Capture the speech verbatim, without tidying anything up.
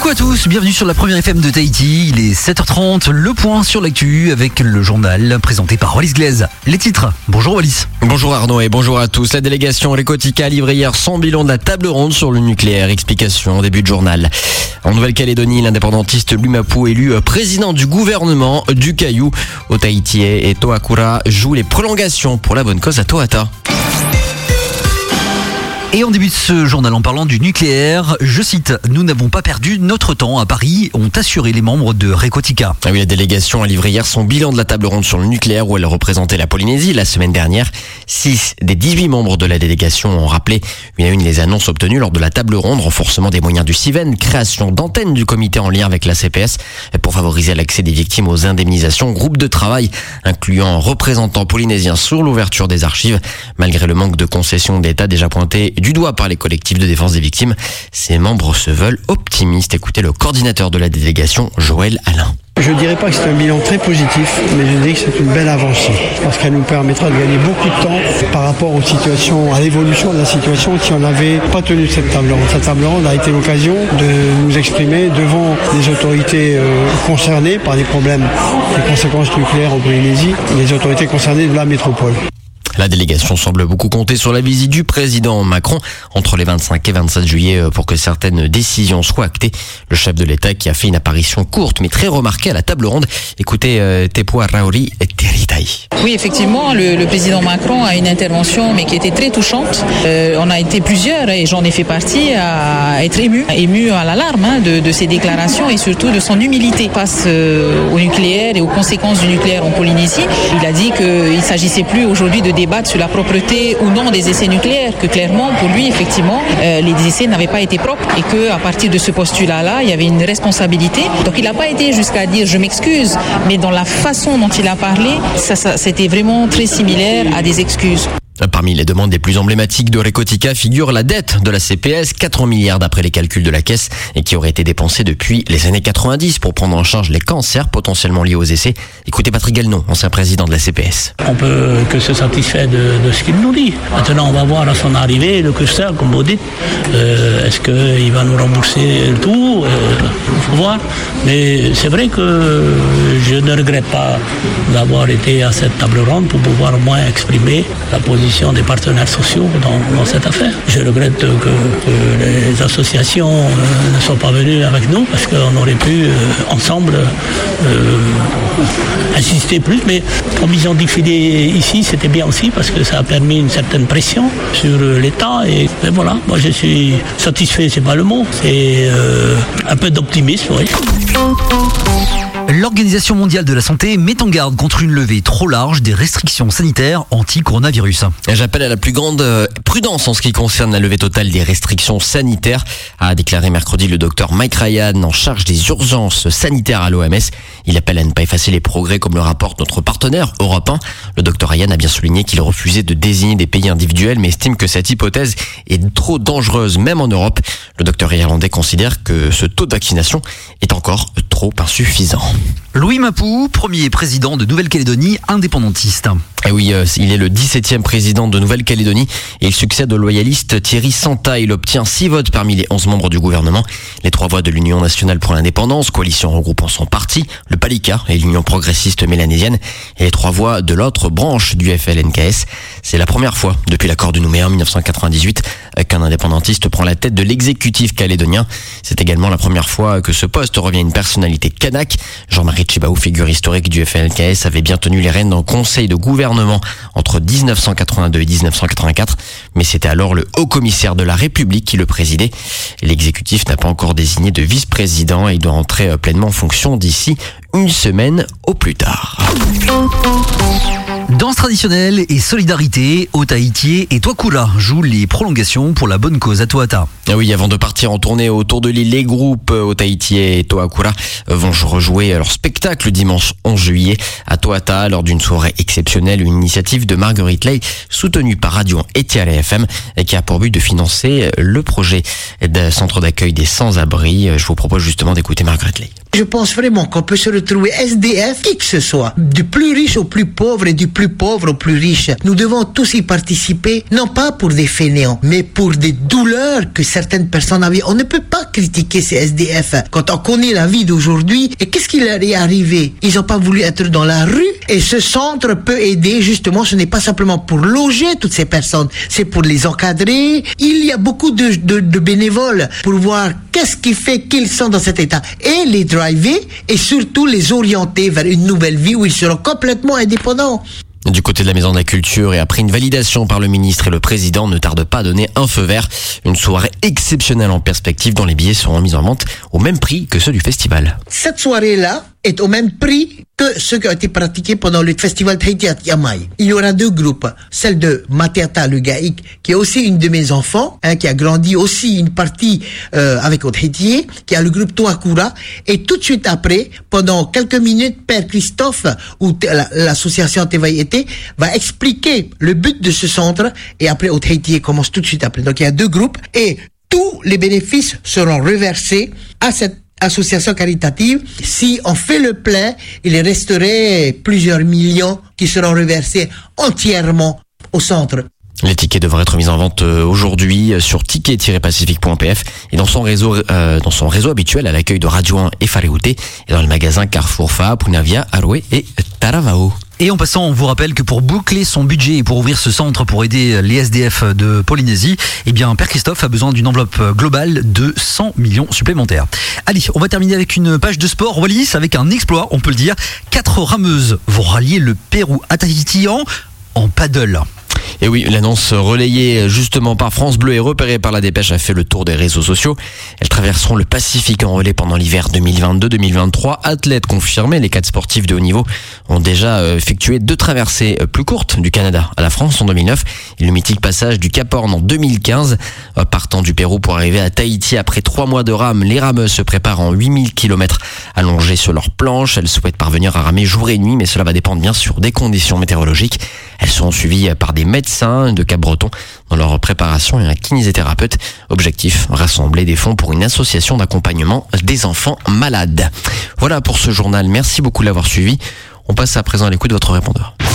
Coucou à tous, bienvenue sur la première F M de Tahiti. Il est sept heures trente, le point sur l'actu avec le journal présenté par Wallis Glaise. Les titres, bonjour Wallis. Bonjour Arnaud et bonjour à tous. La délégation Recotica a livré hier son bilan de la table ronde sur le nucléaire. Explication en début de journal. En Nouvelle-Calédonie, l'indépendantiste Lumapou élu président du gouvernement du Caillou. Au Tahiti et Toakura jouent les prolongations pour la bonne cause à Toata. Et on débute ce journal en parlant du nucléaire. Je cite, « Nous n'avons pas perdu notre temps à Paris », ont assuré les membres de Recotica. Ah oui, la délégation a livré hier son bilan de la table ronde sur le nucléaire où elle représentait la Polynésie la semaine dernière. Six des dix-huit membres de la délégation ont rappelé une à une les annonces obtenues lors de la table ronde, renforcement des moyens du CIVEN, création d'antennes du comité en lien avec la C P S pour favoriser l'accès des victimes aux indemnisations, groupe de travail incluant un représentant polynésien sur l'ouverture des archives. Malgré le manque de concessions d'État déjà pointé du doigt par les collectifs de défense des victimes, ces membres se veulent optimistes. Écoutez le coordinateur de la délégation, Joël Alain. Je ne dirais pas que c'est un bilan très positif, mais je dis que c'est une belle avancée, parce qu'elle nous permettra de gagner beaucoup de temps par rapport aux situations, à l'évolution de la situation si on n'avait pas tenu cette table ronde. Cette table ronde a été l'occasion de nous exprimer devant les autorités euh, concernées par les problèmes, les conséquences nucléaires en Polynésie, les autorités concernées de la métropole. La délégation semble beaucoup compter sur la visite du président Macron entre les vingt-cinq et vingt-sept juillet pour que certaines décisions soient actées. Le chef de l'État qui a fait une apparition courte mais très remarquée à la table ronde. Écoutez euh, Tepua Raori et Teritai. Oui, effectivement, le, le président Macron a une intervention mais qui était très touchante. Euh, on a été plusieurs, et j'en ai fait partie, à être ému, ému à l'alarme hein, de, de ses déclarations et surtout de son humilité face euh, au nucléaire et aux conséquences du nucléaire en Polynésie. Il a dit qu'il ne s'agissait plus aujourd'hui de débattre sur la propreté ou non des essais nucléaires, que clairement pour lui effectivement euh, les essais n'avaient pas été propres et que à partir de ce postulat-là il y avait une responsabilité. Donc il n'a pas été jusqu'à dire je m'excuse, mais dans la façon dont il a parlé, ça, ça, c'était vraiment très similaire à des excuses. Parmi les demandes les plus emblématiques de Recotica figure la dette de la C P S, quatre milliards d'après les calculs de la caisse, et qui aurait été dépensée depuis les années quatre-vingt-dix pour prendre en charge les cancers potentiellement liés aux essais. Écoutez Patrick Galnon, ancien président de la C P S. On peut que se satisfaire de, de ce qu'il nous dit. Maintenant, on va voir à son arrivée le curseur, comme vous dites. Euh, est-ce qu'il va nous rembourser le tout? Il faut voir. Mais c'est vrai que je ne regrette pas d'avoir été à cette table ronde pour pouvoir au moins exprimer la position des partenaires sociaux dans, dans cette affaire. Je regrette que, que les associations euh, ne soient pas venues avec nous parce qu'on aurait pu euh, ensemble euh, insister plus, mais comme ils ont défilé ici, c'était bien aussi parce que ça a permis une certaine pression sur l'État et, et voilà, moi je suis satisfait, c'est pas le mot, c'est euh, un peu d'optimisme, oui. L'Organisation mondiale de la santé met en garde contre une levée trop large des restrictions sanitaires anti-coronavirus. J'appelle à la plus grande prudence en ce qui concerne la levée totale des restrictions sanitaires, a déclaré mercredi le docteur Mike Ryan en charge des urgences sanitaires à l'O M S. Il appelle à ne pas effacer les progrès comme le rapporte notre partenaire européen. Le docteur Ryan a bien souligné qu'il refusait de désigner des pays individuels mais estime que cette hypothèse est trop dangereuse même en Europe. Le docteur irlandais considère que ce taux de vaccination est encore trop insuffisant. Louis Mapou, premier président de Nouvelle-Calédonie indépendantiste. Et oui, euh, il est le dix-septième président de Nouvelle-Calédonie et il succède au loyaliste Thierry Santa. Il obtient six votes parmi les onze membres du gouvernement. Les trois voix de l'Union nationale pour l'indépendance, coalition regroupant son parti, le Palika et l'Union progressiste mélanésienne, et les trois voix de l'autre branche du F L N K S. C'est la première fois depuis l'accord de Nouméa en dix-neuf cent quatre-vingt-dix-huit qu'un indépendantiste prend la tête de l'exécutif calédonien. C'est également la première fois que ce poste revient à une personnalité kanak. Jean-Marie Tchibaou, figure historique du F L N K S, avait bien tenu les rênes dans le conseil de gouvernement entre dix-neuf cent quatre-vingt-deux et dix-neuf cent quatre-vingt-quatre, mais c'était alors le haut-commissaire de la République qui le présidait. L'exécutif n'a pas encore désigné de vice-président et il doit entrer pleinement en fonction d'ici une semaine au plus tard. Danse traditionnelle et solidarité, au Tahiti et Toakura jouent les prolongations pour la bonne cause à Toata. Ah oui, avant de partir en tournée autour de l'île, les groupes au Tahiti et Toakura vont rejouer leur spectacle dimanche onze juillet à Toata lors d'une soirée exceptionnelle, une initiative de Marguerite Lay soutenue par Radio et Tiare F M et qui a pour but de financer le projet de centre d'accueil des sans-abri. Je vous propose justement d'écouter Marguerite Lay. Je pense vraiment qu'on peut se retrouver S D F, qui que ce soit, du plus riche au plus pauvre et du plus pauvre au plus riche. Nous devons tous y participer, non pas pour des fainéants, mais pour des douleurs que certaines personnes avaient. On ne peut pas critiquer ces S D F quand on connaît la vie d'aujourd'hui. Et qu'est-ce qui leur est arrivé? Ils n'ont pas voulu être dans la rue, et ce centre peut aider justement. Ce n'est pas simplement pour loger toutes ces personnes, c'est pour les encadrer. Il y a beaucoup de, de, de bénévoles pour voir qu'est-ce qui fait qu'ils sont dans cet état et les driver et surtout les orienter vers une nouvelle vie où ils seront complètement indépendants. Du côté de la Maison de la Culture, et après une validation par le ministre et le président, ne tarde pas à donner un feu vert. Une soirée exceptionnelle en perspective dont les billets seront mis en vente au même prix que ceux du festival. Cette soirée-là est au même prix que ceux qui ont été pratiqués pendant le festival Tahiti à Yamai. Il y aura deux groupes. Celle de Matiata le Gaïk, qui est aussi une de mes enfants, hein, qui a grandi aussi une partie euh, avec au Tahiti, qui a le groupe Toakura. Et tout de suite après, pendant quelques minutes, Père Christophe, ou l'association Tevaï Été, va expliquer le but de ce centre. Et après, au Tahiti commence tout de suite après. Donc il y a deux groupes. Et tous les bénéfices seront reversés à cette association caritative. Si on fait le plein, il resterait plusieurs millions qui seront reversés entièrement au centre. Les tickets devraient être mis en vente aujourd'hui sur ticket tiret pacifique point p f et dans son réseau euh, dans son réseau habituel à l'accueil de Radio un et Fareute et dans le magasin Carrefour Fa, Punavia, Aroué et Taravao. Et en passant, on vous rappelle que pour boucler son budget et pour ouvrir ce centre pour aider les S D F de Polynésie, eh bien, Père Christophe a besoin d'une enveloppe globale de cent millions supplémentaires. Allez, on va terminer avec une page de sport. Wallis, avec un exploit, on peut le dire. Quatre rameuses vont rallier le Pérou à Tahiti en, en paddle. Et oui, l'annonce relayée justement par France Bleu et repérée par la Dépêche a fait le tour des réseaux sociaux. Elles traverseront le Pacifique en relais pendant l'hiver deux mille vingt-deux deux mille vingt-trois. Athlètes confirmés, les quatre sportifs de haut niveau ont déjà effectué deux traversées plus courtes du Canada à la France en deux mille neuf et le mythique passage du Cap Horn en deux mille quinze. Partant du Pérou pour arriver à Tahiti après trois mois de rame, les rameuses se préparent en huit mille kilomètres allongées sur leur planche. Elles souhaitent parvenir à ramer jour et nuit, mais cela va dépendre bien sûr des conditions météorologiques. Elles seront suivies par des médecins de Cap-Breton dans leur préparation et un kinésithérapeute. Objectif, rassembler des fonds pour une association d'accompagnement des enfants malades. Voilà pour ce journal. Merci beaucoup de l'avoir suivi. On passe à présent à l'écoute de votre répondeur.